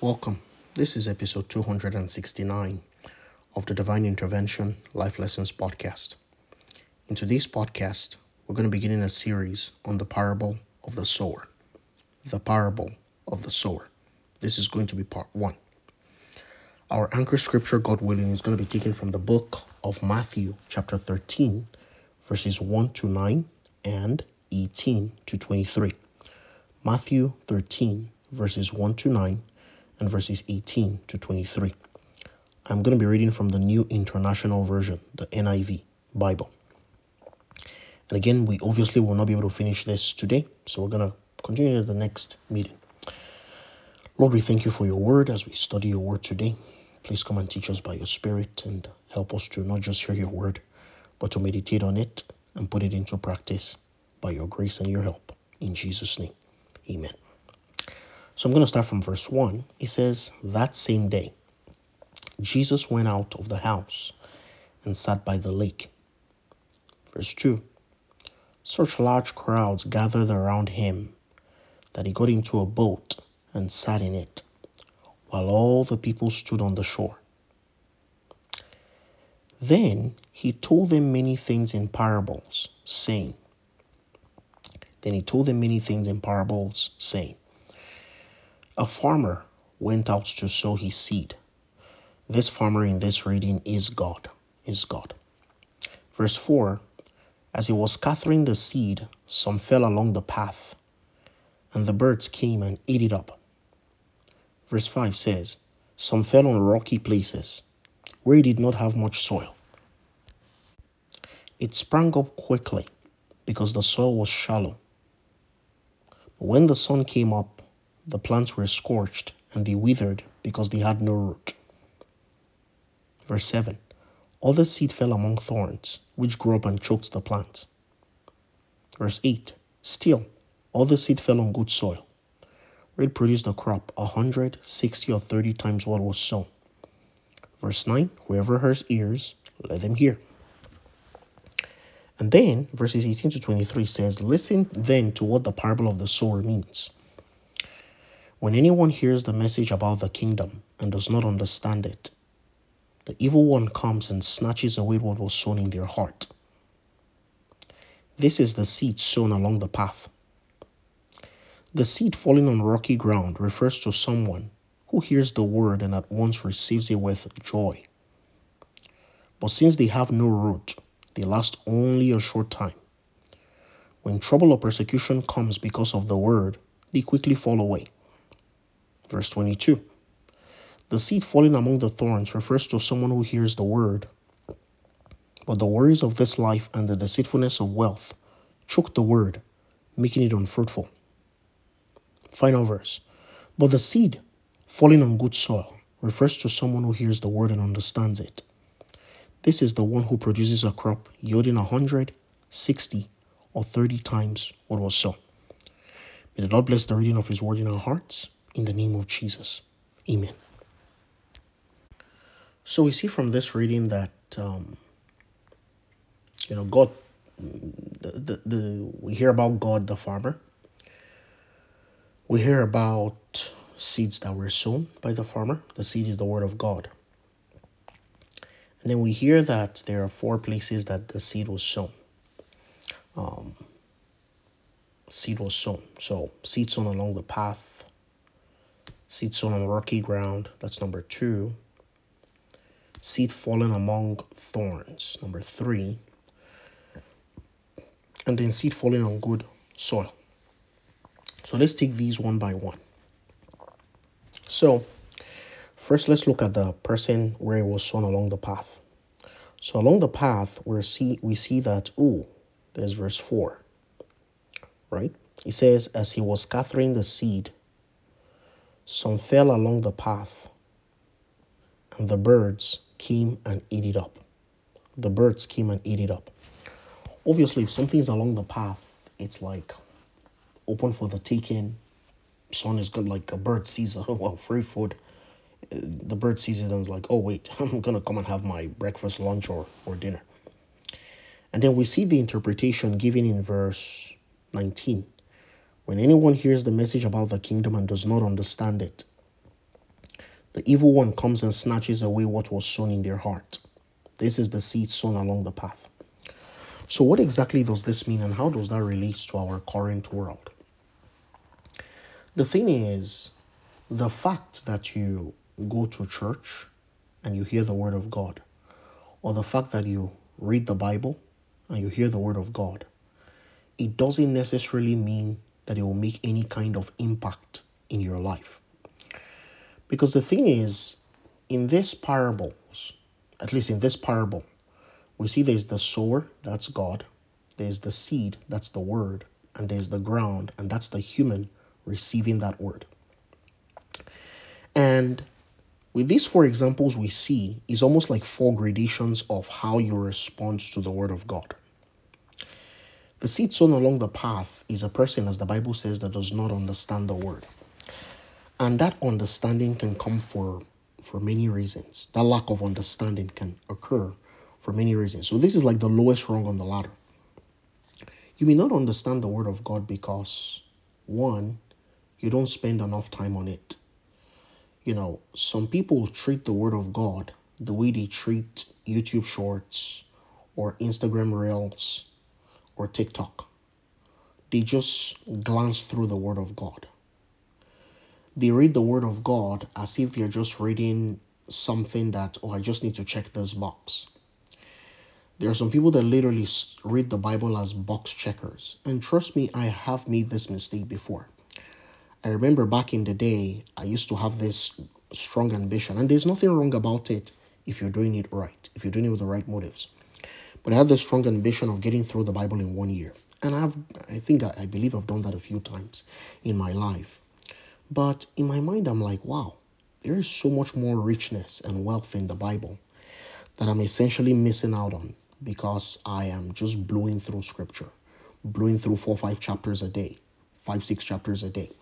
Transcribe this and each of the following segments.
Welcome. This is episode 269 of the Divine Intervention Life Lessons podcast. In today's podcast, we're going to begin a series on the parable of the sower. The parable of the sower. This is going to be part 1. Our anchor scripture, God willing, is going to be taken from the book of Matthew, chapter 13, verses 1 to 9 and 18 to 23. Matthew 13, verses 1 to 9 and verses 18 to 23. I'm going to be reading from the New International Version, the NIV Bible. And again, we obviously will not be able to finish this today, so we're going to continue at the next meeting. Lord, we thank you for your word as we study your word today. Please come and teach us by your spirit and help us to not just hear your word, but to meditate on it and put it into practice by your grace and your help. In Jesus' name, amen. So I'm going to start from verse 1. It says, that same day, Jesus went out of the house and sat by the lake. Verse 2. Such large crowds gathered around him that he got into a boat and sat in it, while all the people stood on the shore. Then he told them many things in parables, saying, A farmer went out to sow his seed. This farmer in this reading is God. Verse 4, as he was scattering the seed, some fell along the path, and the birds came and ate it up. Verse 5 says, some fell on rocky places, where it did not have much soil. It sprang up quickly, because the soil was shallow. But when the sun came up, the plants were scorched, and they withered because they had no root. Verse 7. Other seed fell among thorns, which grew up and choked the plants. Verse 8. Still, other seed fell on good soil, where it produced a crop 100, 60, or 30 times what was sown. Verse 9. Whoever has ears, let them hear. And then, verses 18 to 23 says, listen then to what the parable of the sower means. When anyone hears the message about the kingdom and does not understand it, the evil one comes and snatches away what was sown in their heart. This is the seed sown along the path. The seed falling on rocky ground refers to someone who hears the word and at once receives it with joy. But since they have no root, they last only a short time. When trouble or persecution comes because of the word, they quickly fall away. Verse 22. The seed falling among the thorns refers to someone who hears the word, but the worries of this life and the deceitfulness of wealth choke the word, making it unfruitful. Final verse. But the seed falling on good soil refers to someone who hears the word and understands it. This is the one who produces a crop yielding 100, 60, or 30 times what was sown. May the Lord bless the reading of his word in our hearts. In the name of Jesus. Amen. So we see from this reading that, God, we hear about God the farmer. We hear about seeds that were sown by the farmer. The seed is the word of God. And then we hear that there are 4 places that the seed was sown. So seed sown along the path. Seed sown on rocky ground. That's number 2. Seed fallen among thorns. Number 3. And then seed falling on good soil. So let's take these one by one. So first, let's look at the person where it was sown along the path. So along the path, we see that, there's verse 4, right? It says, as he was scattering the seed, some fell along the path, and the birds came and ate it up. Obviously, if something's along the path, it's like open for the taking. Sun is good, like a bird sees free food. The bird sees it and is like, oh wait, I'm gonna come and have my breakfast, lunch, or dinner. And then we see the interpretation given in verse 19. When anyone hears the message about the kingdom and does not understand it, The evil one comes and snatches away what was sown in their heart. This is the seed sown along the path. So what exactly does this mean, and how does that relate to our current world? The thing is, the fact that you go to church and you hear the word of God, or the fact that you read the Bible and you hear the word of God, it doesn't necessarily mean that it will make any kind of impact in your life. Because the thing is, in this parables, at least in this parable, we see there's the sower, that's God, there's the seed, that's the word, and there's the ground, and that's the human receiving that word. And with these four examples we see is almost like four gradations of how you respond to the word of God. The seed sown along the path is a person, as the Bible says, that does not understand the word. And that understanding can come for many reasons. That lack of understanding can occur for many reasons. So this is like the lowest rung on the ladder. You may not understand the word of God because, one, you don't spend enough time on it. Some people treat the word of God the way they treat YouTube shorts or Instagram reels or TikTok. They just glance through the word of God. They read the word of God as if they're just reading something that, I just need to check this box. There are some people that literally read the Bible as box checkers. And trust me, I have made this mistake before. I remember back in the day, I used to have this strong ambition. And there's nothing wrong about it if you're doing it right, if you're doing it with the right motives. But I had this strong ambition of getting through the Bible in 1 year. And I believe I've done that a few times in my life. But in my mind, I'm like, wow, there is so much more richness and wealth in the Bible that I'm essentially missing out on because I am just blowing through scripture, blowing through 4 or 5 chapters a day, 5, 6 chapters a day.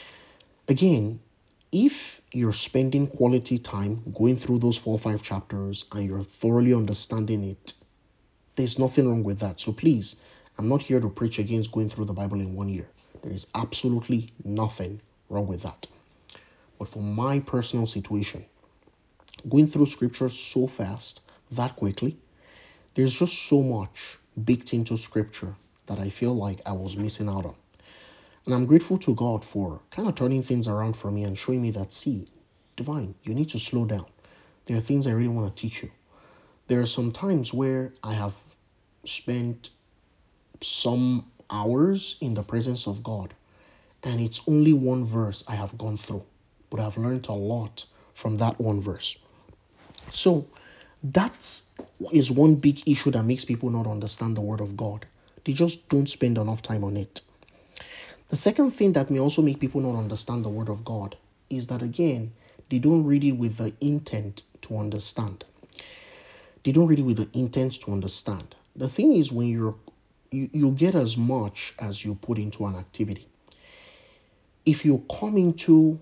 Again, if you're spending quality time going through those 4 or 5 chapters and you're thoroughly understanding it, there's nothing wrong with that. So please, I'm not here to preach against going through the Bible in 1 year. There is absolutely nothing wrong with that. But for my personal situation, going through scripture so fast, that quickly, there's just so much baked into scripture that I feel like I was missing out on. And I'm grateful to God for kind of turning things around for me and showing me that, see, Divine, you need to slow down. There are things I really want to teach you. There are some times where I have spent some hours in the presence of God, and it's only one verse I have gone through, but I've learned a lot from that one verse. So that is one big issue that makes people not understand the word of God. They just don't spend enough time on it. The second thing that may also make people not understand the word of God is that, again, they don't read it with the intent to understand. They don't read it with the intent to understand. The thing is, when you get as much as you put into an activity. If you come into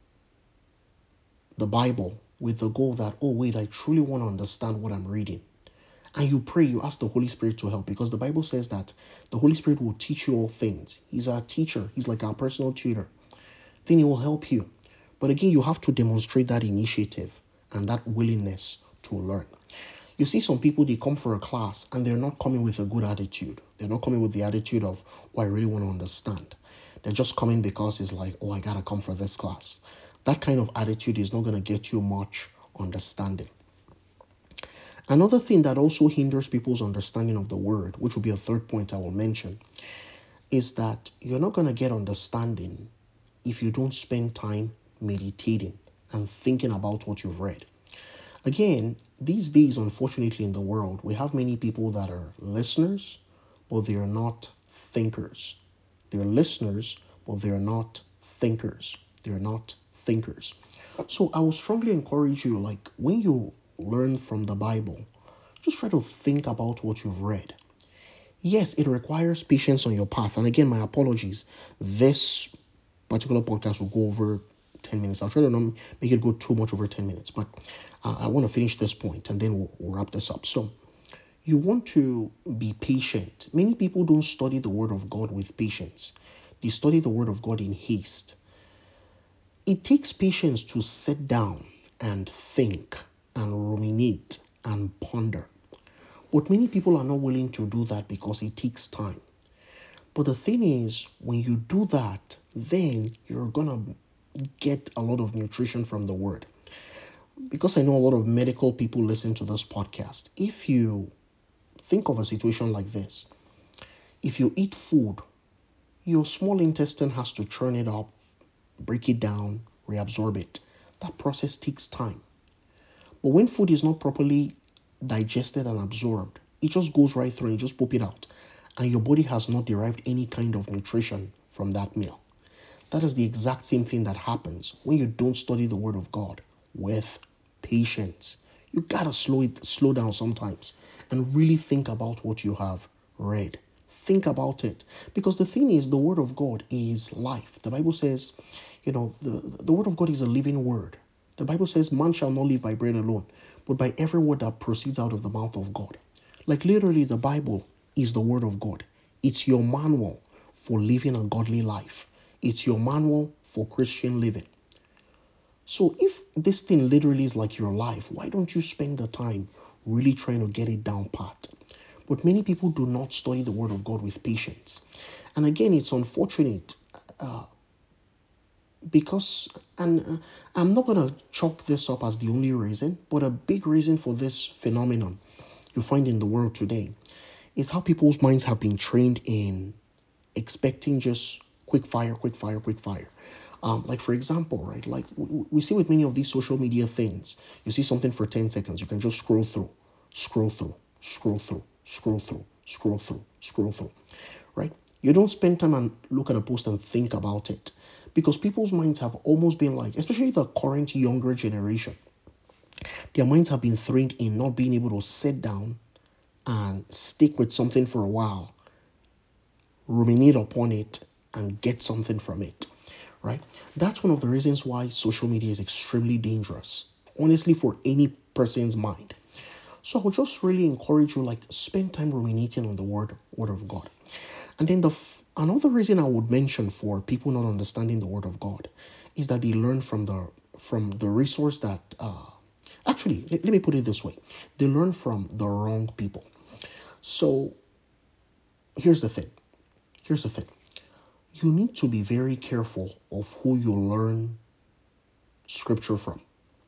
the Bible with the goal that, I truly want to understand what I'm reading, and you pray, you ask the Holy Spirit to help, because the Bible says that the Holy Spirit will teach you all things. He's our teacher. He's like our personal tutor. Then he will help you. But again, you have to demonstrate that initiative and that willingness to learn. You see some people, they come for a class and they're not coming with a good attitude. They're not coming with the attitude of, I really want to understand. They're just coming because it's like, I got to come for this class. That kind of attitude is not going to get you much understanding. Another thing that also hinders people's understanding of the word, which will be a third point I will mention, is that you're not going to get understanding if you don't spend time meditating and thinking about what you've read. Again, these days, unfortunately, in the world, we have many people that are listeners, but they are not thinkers. They're listeners, but they're not thinkers. They're not thinkers. So I would strongly encourage you, like, when you learn from the Bible, just try to think about what you've read. Yes, it requires patience on your path. And again, my apologies. This particular podcast will go over 10 minutes. I'll try to not make it go too much over 10 minutes, but I want to finish this point and then we'll wrap this up. So you want to be patient. Many people don't study the word of God with patience. They study the word of God in haste. It takes patience to sit down and think and ruminate and ponder. But many people are not willing to do that because it takes time. But the thing is, when you do that, then you're going to get a lot of nutrition from the word. Because I know a lot of medical people listen to this podcast. If you think of a situation like this, if you eat food, your small intestine has to churn it up, break it down, reabsorb it. That process takes time. But when food is not properly digested and absorbed, it just goes right through and you just pop it out. And your body has not derived any kind of nutrition from that meal. That is the exact same thing that happens when you don't study the word of God with patience. You gotta slow down sometimes and really think about what you have read. Think about it. Because the thing is, the word of God is life. The Bible says, the word of God is a living word. The Bible says, man shall not live by bread alone, but by every word that proceeds out of the mouth of God. Like literally, the Bible is the word of God. It's your manual for living a godly life. It's your manual for Christian living. So if this thing literally is like your life, why don't you spend the time really trying to get it down pat? But many people do not study the word of God with patience. And again, it's unfortunate because, and I'm not going to chalk this up as the only reason, but a big reason for this phenomenon you find in the world today is how people's minds have been trained in expecting just quick fire. Like for example, right? Like we see with many of these social media things, you see something for 10 seconds, you can just scroll through, right? You don't spend time and look at a post and think about it because people's minds have almost been like, especially the current younger generation, their minds have been trained in not being able to sit down and stick with something for a while, ruminate upon it, and get something from it, right? That's one of the reasons why social media is extremely dangerous, honestly, for any person's mind. So I would just really encourage you, like, spend time ruminating on the word of God. And then another reason I would mention for people not understanding the word of God is that they learn from the resource that actually let me put it this way: they learn from the wrong people. So here's the thing. You need to be very careful of who you learn scripture from.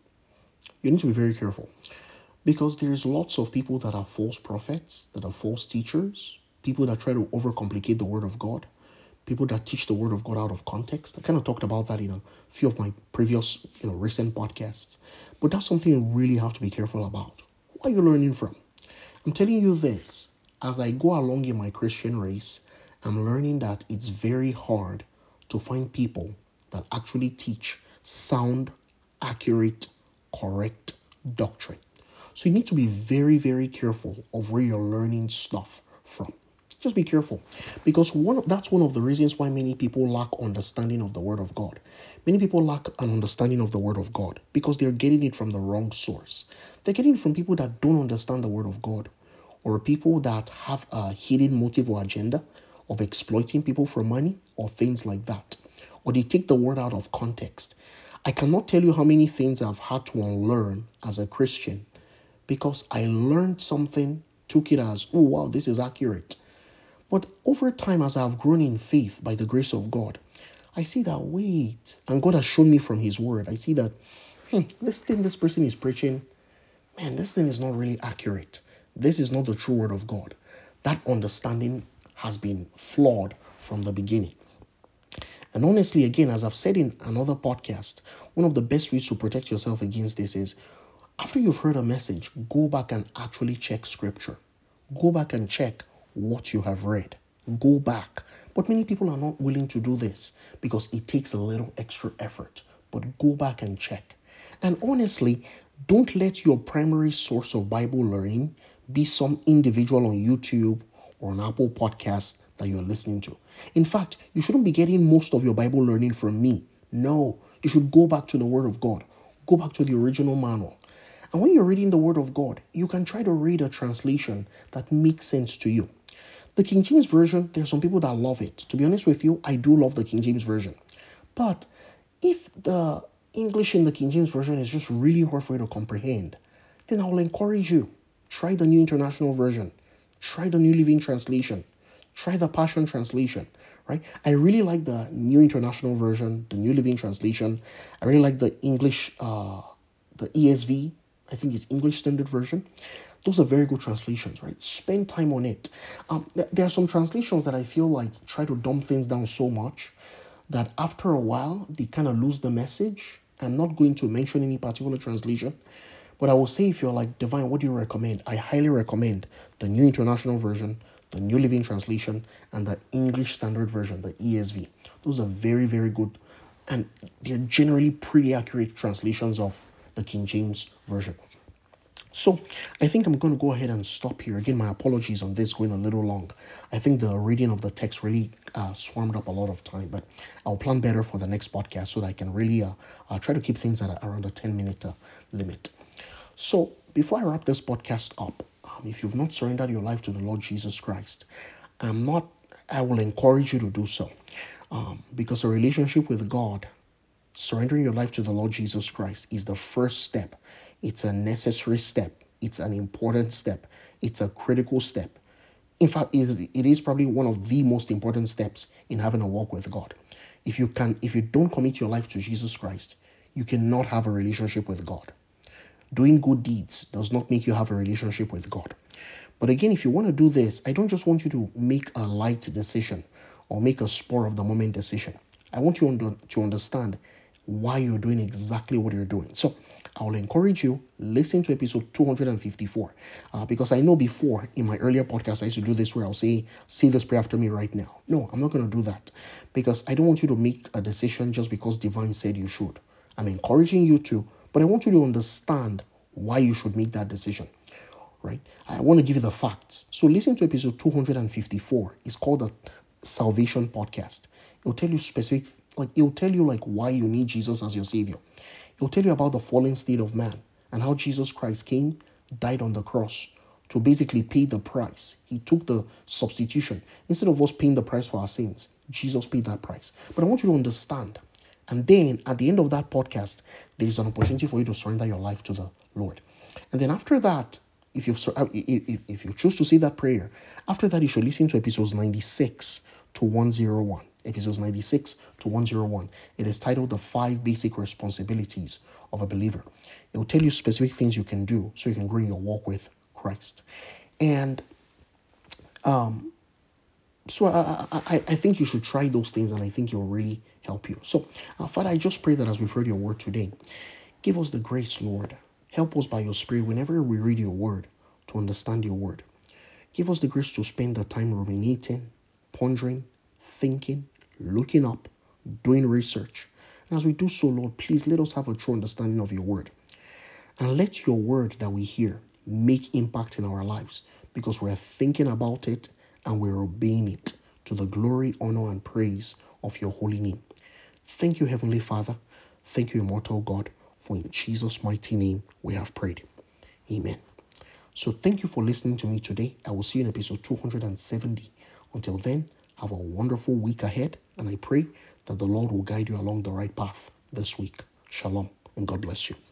You need to be very careful because there's lots of people that are false prophets, that are false teachers, people that try to overcomplicate the word of God, people that teach the word of God out of context. I kind of talked about that in a few of my previous, recent podcasts. But that's something you really have to be careful about. Who are you learning from? I'm telling you this, as I go along in my Christian race, I'm learning that it's very hard to find people that actually teach sound, accurate, correct doctrine. So you need to be very, very careful of where you're learning stuff from. Just be careful, because that's one of the reasons why many people lack understanding of the word of God. Many people lack an understanding of the word of God because they're getting it from the wrong source. They're getting it from people that don't understand the word of God, or people that have a hidden motive or agenda of exploiting people for money or things like that, or they take the word out of context. I cannot tell you how many things I've had to unlearn as a Christian because I learned something, took it as, oh wow, this is accurate. But over time, as I've grown in faith by the grace of God, I see that, wait, and God has shown me from his word, I see that, this thing this person is preaching, man, this thing is not really accurate. This is not the true word of God. That understanding has been flawed from the beginning. And honestly, again, as I've said in another podcast, one of the best ways to protect yourself against this is, after you've heard a message, go back and actually check scripture. Go back and check what you have read. Go back. But many people are not willing to do this because it takes a little extra effort. But go back and check. And honestly, don't let your primary source of Bible learning be some individual on YouTube or an Apple podcast that you're listening to. In fact, you shouldn't be getting most of your Bible learning from me. No, you should go back to the Word of God. Go back to the original manual. And when you're reading the Word of God, you can try to read a translation that makes sense to you. The King James Version, there are some people that love it. To be honest with you, I do love the King James Version. But If the English in the King James Version is just really hard for you to comprehend, then I will encourage you. Try the New International Version. Try the New Living Translation. Try the Passion Translation, right? I really like the New International Version, the New Living Translation. I really like the English, the ESV. I think it's English Standard Version. Those are very good translations, right? Spend time on it. There are some translations that I feel like try to dumb things down so much that after a while, they kind of lose the message. I'm not going to mention any particular translation, but I will say, if you're like, Divine, what do you recommend? I highly recommend the New International Version, the New Living Translation, and the English Standard Version, the ESV. Those are very, very good, and they're generally pretty accurate translations of the King James Version. So I think I'm going to go ahead and stop here. Again, my apologies on this going a little long. I think the reading of the text really swarmed up a lot of time, but I'll plan better for the next podcast so that I can really try to keep things at around a 10-minute limit. So before I wrap this podcast up, if you've not surrendered your life to the Lord Jesus Christ, I will encourage you to do so, because a relationship with God, surrendering your life to the Lord Jesus Christ, is the first step. It's a necessary step. It's an important step. It's a critical step. In fact, it is probably one of the most important steps in having a walk with God. If you don't commit your life to Jesus Christ, you cannot have a relationship with God. Doing good deeds does not make you have a relationship with God. But again, if you want to do this, I don't just want you to make a light decision or make a spur of the moment decision. I want you to understand why you're doing exactly what you're doing. So I will encourage you, listen to episode 254, because I know before in my earlier podcast I used to do this where I'll say this prayer after me right now. No, I'm not going to do that, because I don't want you to make a decision just because Divine said you should. I'm encouraging you to, but I want you to understand why you should make that decision, right? I want to give you the facts. So listen to episode 254. It's called the Salvation Podcast. It'll tell you why you need Jesus as your Savior. It'll tell you about the fallen state of man and how Jesus Christ came, died on the cross to basically pay the price. He took the substitution. Instead of us paying the price for our sins, Jesus paid that price. But I want you to understand. And then at the end of that podcast, there is an opportunity for you to surrender your life to the Lord. And then after that, if you choose to say that prayer, after that you should listen to episodes 96 to 101. Episodes 96 to 101. It is titled The 5 Basic Responsibilities of a Believer. It will tell you specific things you can do so you can grow in your walk with Christ. And so I think you should try those things, and I think it will really help you. So, Father, I just pray that as we've heard your word today, give us the grace, Lord. Help us by your Spirit whenever we read your word to understand your word. Give us the grace to spend the time ruminating, pondering, thinking, looking up, doing research. And as we do so, Lord, please let us have a true understanding of your word. And let your word that we hear make impact in our lives, because we're thinking about it and we're obeying it to the glory, honor, and praise of your holy name. Thank you, Heavenly Father. Thank you, immortal God, for in Jesus' mighty name we have prayed. Amen. So thank you for listening to me today. I will see you in episode 270. Until then, have a wonderful week ahead, and I pray that the Lord will guide you along the right path this week. Shalom, and God bless you.